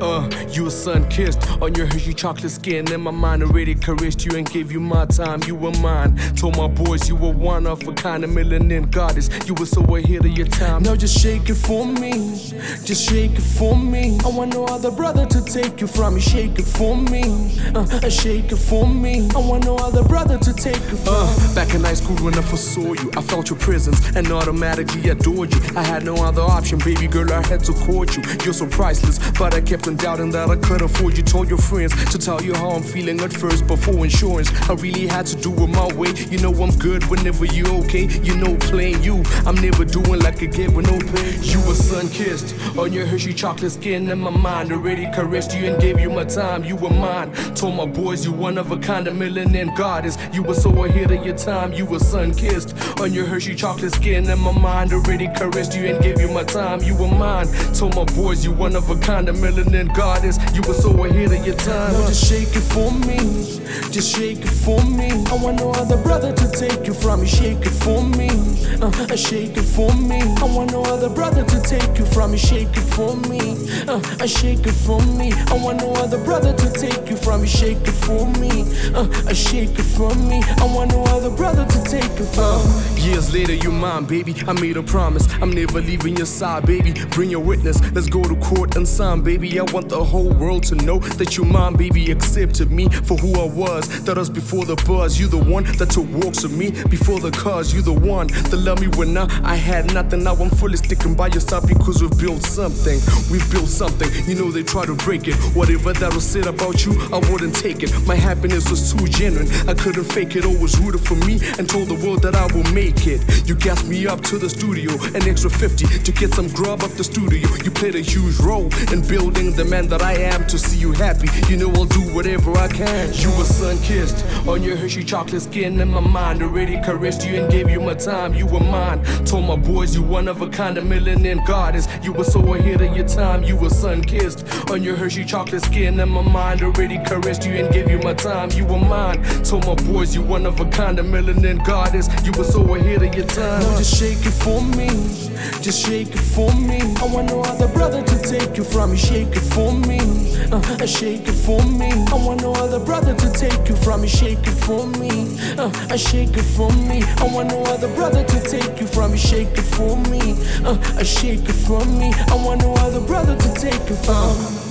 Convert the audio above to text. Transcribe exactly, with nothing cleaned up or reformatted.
Uh, you were sun-kissed on your Hershey chocolate skin, and my mind already caressed you and gave you my time. You were mine. Told my boys you were one of a kind of melanin goddess. You were so ahead of your time. Now just shake it for me, just shake it for me. I want no other brother to take you from me. Shake it for me, uh, shake it for me. I want no other brother to take it from me. Uh, back in high school when I first saw you, I felt your presence and automatically adored you. I had no other option, baby girl, I had to court you. You're so priceless, but I kept on doubting that I could afford you. Told your friends to tell you how I'm feeling at first before insurance. I really had to do it my way. You know I'm good whenever you okay. You know playing you, I'm never doing like a kid with no pay. You were sun-kissed on your Hershey chocolate skin, and my mind already caressed you and gave you my time. You were mine. Told my boys you one of a kind of melanin goddess. You were so ahead of your time. You were sun-kissed on your Hershey chocolate skin, and my mind already caressed you and gave you my time. You were mine. Told my boys you one of a kind of melanin goddess. You were so ahead of your time. Now just shake it for me, just shake it for me. I want no other brother to take you from me. Shake it for me, uh, shake it for me. I want no other brother to take you from me. Shake it for me, uh, shake it for me. I want no other brother to take you from me. Shake it for me, uh, shake it for me. I want no other brother to take it from me. Uh, years later, you're mine, baby. I made a promise, I'm never leaving your side, baby. Bring your witness, let's go to court and sign, baby. I want the whole world to know that you're mine, baby. Accepted me for who I was, that was before the buzz. You the one that took walks with me before the cars. You the one that loved me when I, I had nothing. Now I'm fully sticking by your side because we've built something. We've built something. You know they try to break it. Whatever that was said about you, I wouldn't take it. My happiness was too genuine, I couldn't fake it. Always rooted for me and told the world that I will make it. You gassed me up to the studio, an extra fifty to get some grub up the studio. You played a huge role in building the man that I am. To see you happy, you know I'll do whatever I can. You were sun-kissed on your Hershey chocolate skin, and my mind already caressed you and gave you my time. You were mine. Told my boys you one of a kind of melanin goddess. You were so ahead of your time. You were sun-kissed on your Hershey chocolate skin, and my mind already caressed you and gave you my time. You were mine. Told my boys you one of a kind of melanin goddess. You were so ahead of your time. Now just shake it for me, just shake it for me. I want no other brother to take you from me. Shake it for me, uh, shake it for me. I want no other brother to take you from me. Shake it for me, uh, shake it for me. I want no other brother to take you from me. Shake it for me, uh, shake it for me. I want no other brother to take it from me.